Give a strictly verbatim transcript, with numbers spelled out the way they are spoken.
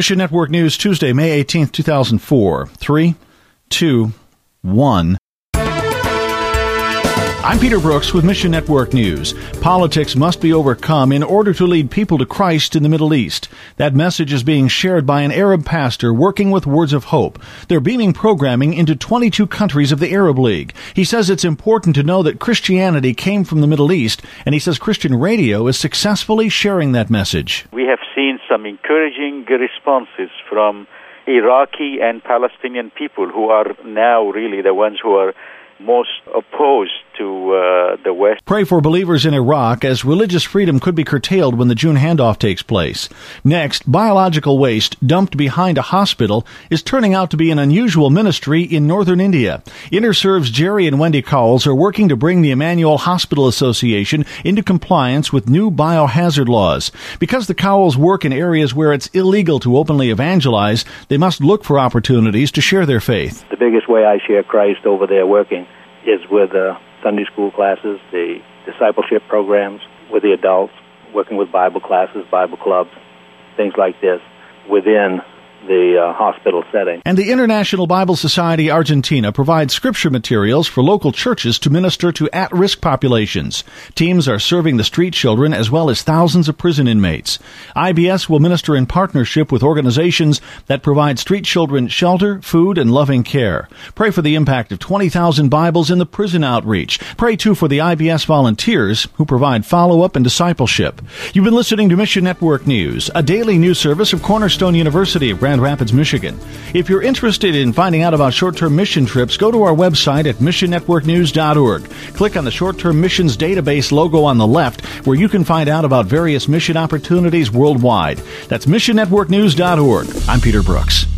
Mission Network News, Tuesday, May eighteenth, two thousand four. Three, two, one. I'm Peter Brooks with Mission Network News. Politics must be overcome in order to lead people to Christ in the Middle East. That message is being shared by an Arab pastor working with Words of Hope. They're beaming programming into twenty-two countries of the Arab League. He says it's important to know that Christianity came from the Middle East, and he says Christian radio is successfully sharing that message. We have seen some encouraging responses from Iraqi and Palestinian people who are now really the ones who are most opposed to uh, the West. Pray for believers in Iraq as religious freedom could be curtailed when the June handoff takes place. Next, biological waste dumped behind a hospital is turning out to be an unusual ministry in northern India. InterServe's Jerry and Wendy Cowles are working to bring the Emmanuel Hospital Association into compliance with new biohazard laws. Because the Cowles work in areas where it's illegal to openly evangelize, they must look for opportunities to share their faith. The biggest way I share Christ over there working is with uh, Sunday school classes, the discipleship programs with the adults, working with Bible classes, Bible clubs, things like this within the uh, hospital setting. And the International Bible Society Argentina provides scripture materials for local churches to minister to at-risk populations. Teams are serving the street children as well as thousands of prison inmates. I B S will minister in partnership with organizations that provide street children shelter, food, and loving care. Pray for the impact of twenty thousand Bibles in the prison outreach. Pray, too, for the I B S volunteers who provide follow-up and discipleship. You've been listening to Mission Network News, a daily news service of Cornerstone University of Grand Rapids, Michigan. If you're interested in finding out about short-term mission trips, go to our website at mission network news dot org. Click on the Short-Term Missions Database logo on the left, where you can find out about various mission opportunities worldwide. That's mission network news dot org. I'm Peter Brooks.